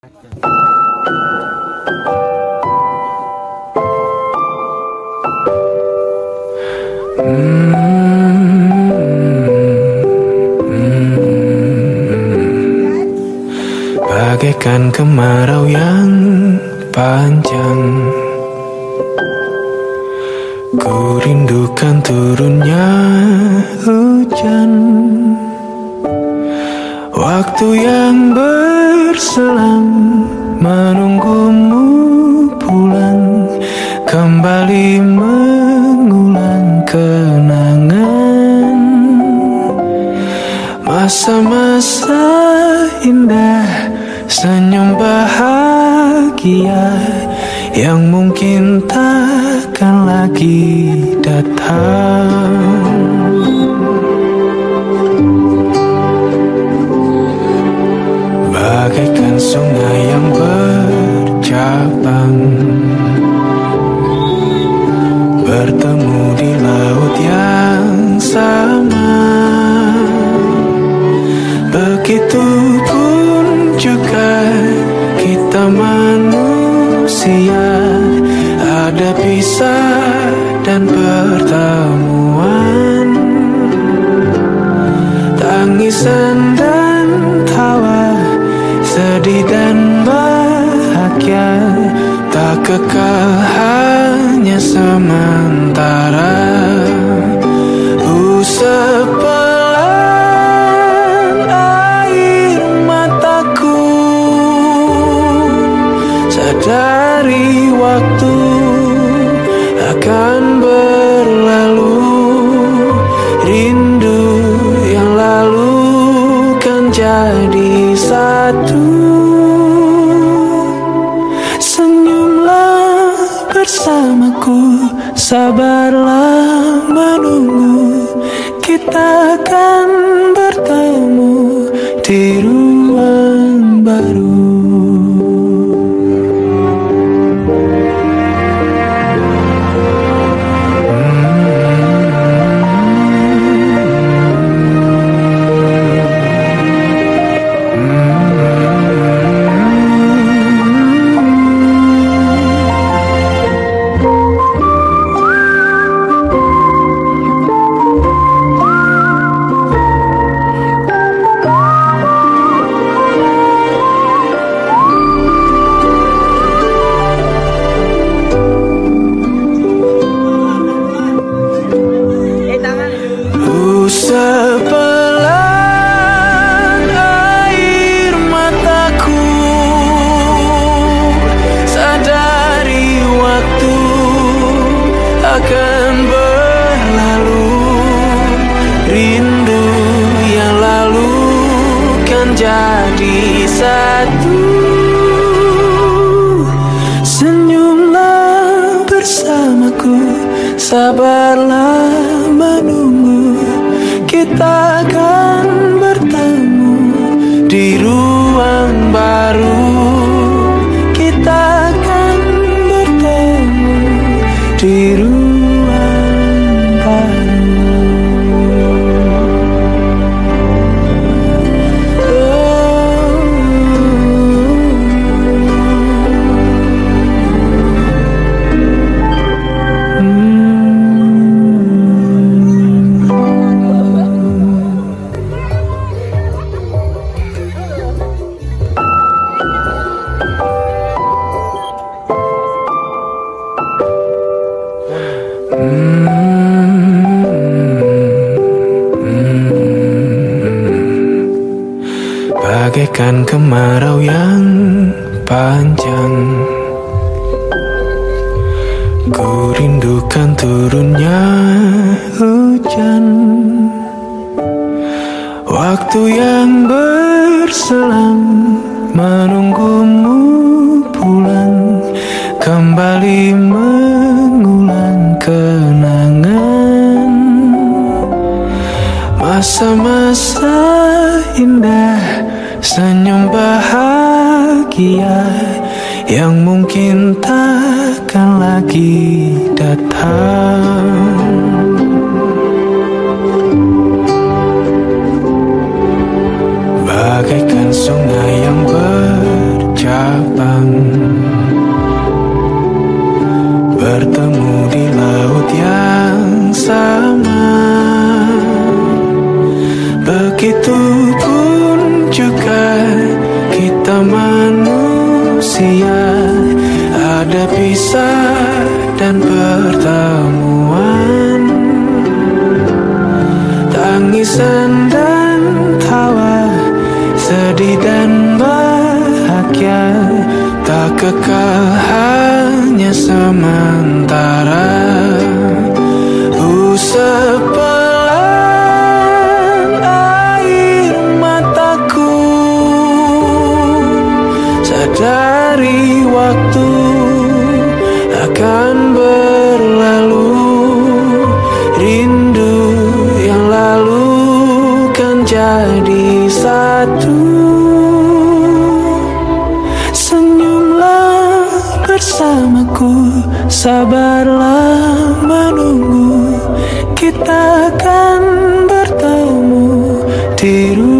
Bagaikan kemarau yang panjang, ku rindukan turunnya hujan. Waktu yang berselang menunggumu pulang, kembali mengulang kenangan masa-masa indah, senyum bahagia yang mungkin takkan lagi datang. Bagaikan sungai yang bercabang, bertemu di laut yang sama. Begitupun juga kita manusia, ada pisah dan pertemuan, tangisan dan tawa, sedih dan bahagia, tak kekal, hanya sementara. Sepelan air mataku, sadari waktu akan berlalu, rindu yang lalu kan jadi satu. Senyumlah bersamaku, sabarlah menunggu, kita akan bertemu di ruang baru. Sepelan air mataku, sadari waktu akan berlalu, rindu yang lalu kan jadi satu. Senyumlah bersamaku, sabarlah menunggu, kita akan bertemu di ruang baru. Kita akan bertemu di ruang baru. Bagaikan kemarau yang panjang, ku rindukan turunnya hujan. Waktu yang berselang menunggumu pulang, kembali mengulang kenangan masa-masa indah, senyum bahagia yang mungkin takkan lagi datang. Bagaikan sungai yang berjalan, manusia, ada pisah dan pertemuan, tangisan dan tawa, sedih dan bahagia, tak kekal, hanya sementara. Sepelan air mataku, sadari waktu akan berlalu, rindu yang lalu kan jadi satu. Senyumlah bersamaku, sabarlah menunggu, kita akan bertemu di